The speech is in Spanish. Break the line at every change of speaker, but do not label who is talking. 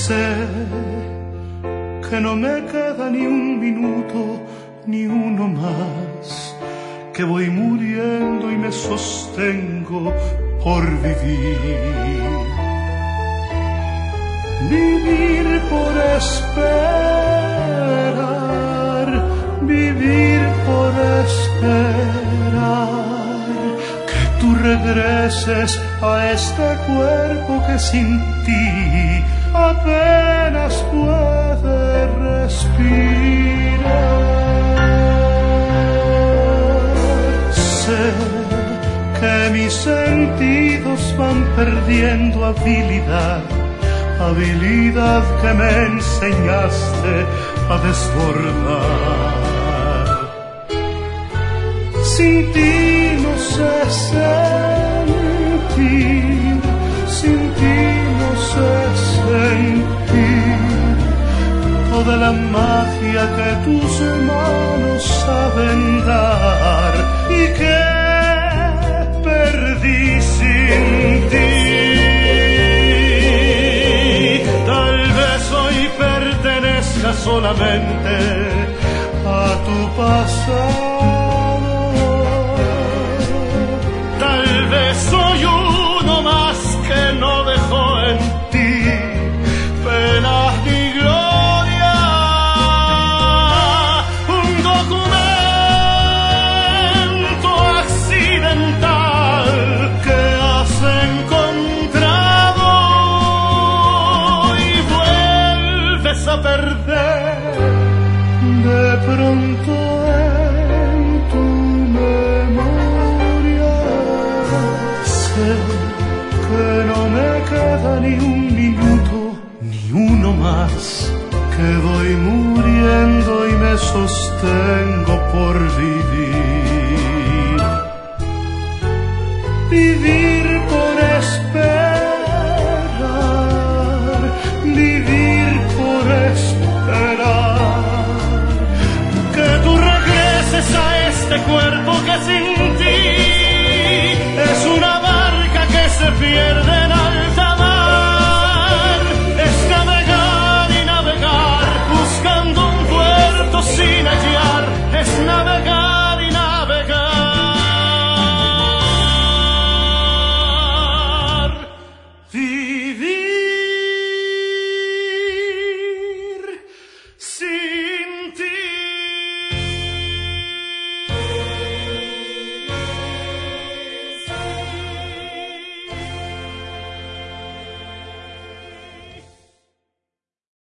Sé que no me queda ni un minuto, ni uno más, que voy muriendo y me sostengo por vivir. Vivir por esperar, vivir por esperar, que tú regreses a este cuerpo que sin ti apenas puede respirar. Sé que mis sentidos van perdiendo habilidad, habilidad que me enseñaste a desbordar. Sin ti no sé sentir, sin ti no sé sentir toda la magia que tus manos saben dar y que perdí sin ti. Solamente a tu pasado. Tal vez soy uno más que no dejó en ti penas ni gloria, un documento accidental que has encontrado y vuelves a perder de pronto en tu memoria. Sé que no me queda ni un minuto, ni uno más, que voy muriendo y me sostengo por vivir. Vivir por esperar, vivir por esperar, que tú regreses a este cuerpo que sin ti es una barca que se pierde en alta mar. Es navegar y navegar buscando un puerto sin hallar, es navegar